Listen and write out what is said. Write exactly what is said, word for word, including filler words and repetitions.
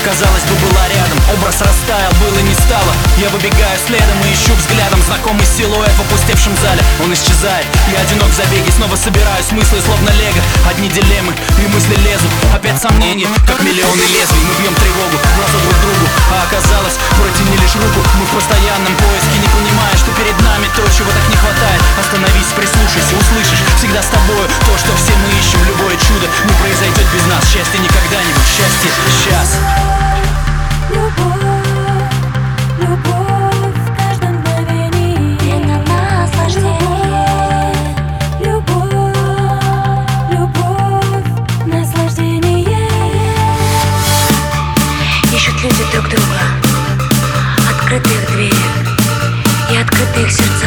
казалось бы, была рядом. Образ растаял, было не стало. Я выбегаю следом и ищу взглядом знакомый силуэт в опустевшем зале. Он исчезает, я одинок в забеге. Снова собираю смыслы, словно лего. Одни дилеммы и мысли лезут. Опять сомнения, как миллионы лезвий. Мы бьем тревогу в глаза друг другу. А оказалось, протяни лишь руку. Мы в постоянном поиске, не понимая, что перед нами то, чего так не хватает. Остановись, прислушайся, услышишь всегда с тобою то, что все мы ищем. Любое чудо не произойдет без нас. Счастье не когда-нибудь, счастье сейчас. Любовь, любовь в каждом мгновении. Это наслаждение. Любовь, любовь, наслаждение. Ищут люди друг друга, открытых дверей и открытых сердец.